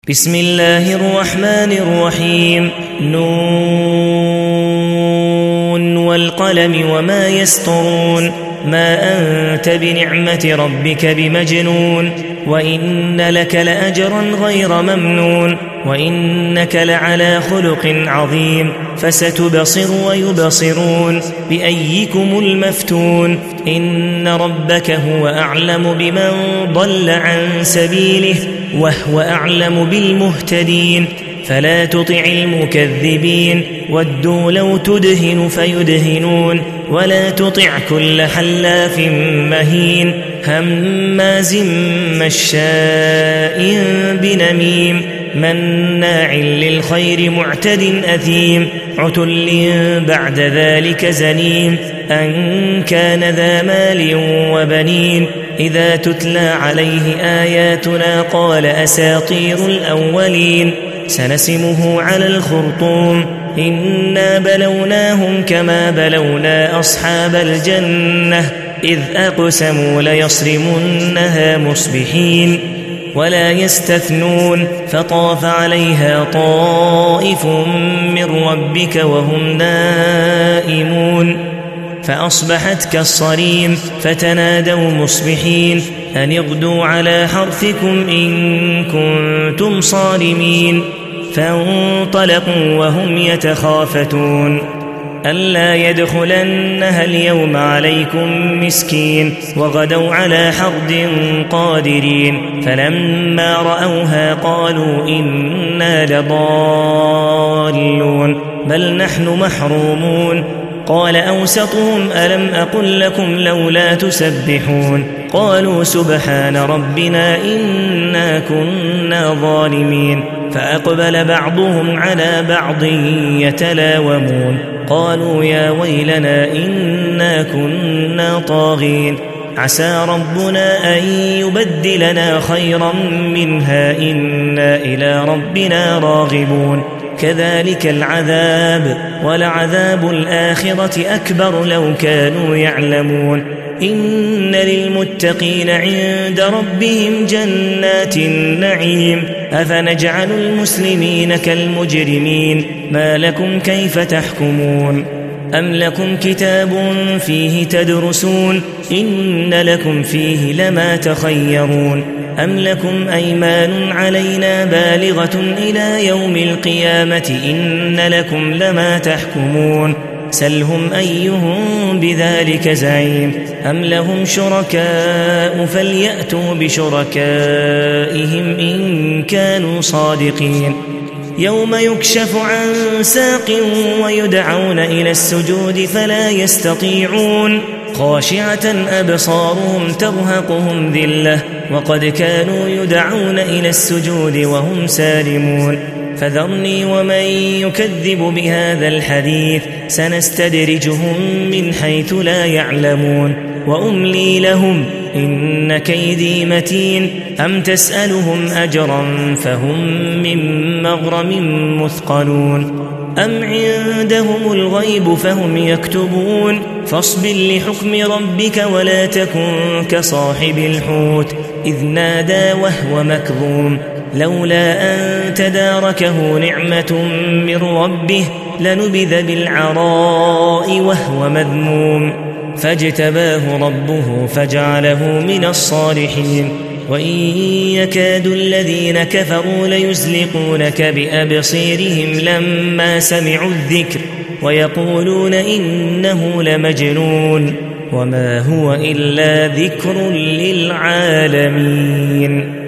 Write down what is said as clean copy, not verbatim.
بسم الله الرحمن الرحيم نون والقلم وما يسطرون ما أنت بنعمة ربك بمجنون وإن لك لأجرا غير ممنون وإنك لعلى خلق عظيم فستبصر ويبصرون بأيكم المفتون إن ربك هو أعلم بمن ضل عن سبيله وهو أعلم بالمهتدين فلا تطع المكذبين ودوا لو تدهن فيدهنون ولا تطع كل حلاف مهين هماز مشاء بنميم مناع للخير معتد أثيم عتل بعد ذلك زنيم أن كان ذا مال وبنين إذا تتلى عليه آياتنا قال أساطير الأولين سنسمه على الخرطوم إنا بلوناهم كما بلونا أصحاب الجنة إذ أقسموا ليصرمنها مصبحين ولا يستثنون فطاف عليها طائف من ربك وهم نائمون فأصبحت كالصريم فتنادوا مصبحين أن اغدوا على حرثكم إن كنتم صارمين فانطلقوا وهم يتخافتون ألا يدخلنها اليوم عليكم مسكين وغدوا على حرد قادرين فلما رأوها قالوا إنا لضالون بل نحن محرومون قال أوسطهم ألم أقل لكم لولا تسبحون قالوا سبحان ربنا إنا كنا ظالمين فأقبل بعضهم على بعض يتلاومون قالوا يا ويلنا إنا كنا طاغين عسى ربنا أن يبدلنا خيرا منها إنا إلى ربنا راغبون كذلك العذاب ولعذاب الآخرة أكبر لو كانوا يعلمون إن للمتقين عند ربهم جنات النعيم أفنجعل المسلمين كالمجرمين ما لكم كيف تحكمون أم لكم كتاب فيه تدرسون إن لكم فيه لما تخيرون أم لكم أيمان علينا بالغة إلى يوم القيامة إن لكم لما تحكمون سلهم أيهم بذلك زعيم أم لهم شركاء فليأتوا بشركائهم إن كانوا صادقين يوم يكشف عن ساق ويدعون إلى السجود فلا يستطيعون خاشعة أبصارهم ترهقهم ذلة وقد كانوا يدعون إلى السجود وهم سالمون فذرني ومن يكذب بهذا الحديث سنستدرجهم من حيث لا يعلمون وأملي لهم إن كيدي متين أم تسألهم أجرا فهم من مغرم مثقلون أم عندهم الغيب فهم يكتبون فاصبر لحكم ربك ولا تكن كصاحب الحوت إذ نادى وهو مكظوم لولا أن تداركه نعمة من ربه لنبذ بالعراء وهو مذموم فاجتباه ربه فجعله من الصالحين وإن يكاد الذين كفروا ليزلقونك بأبصيرهم لما سمعوا الذكر ويقولون إنه لمجنون وما هو إلا ذكر للعالمين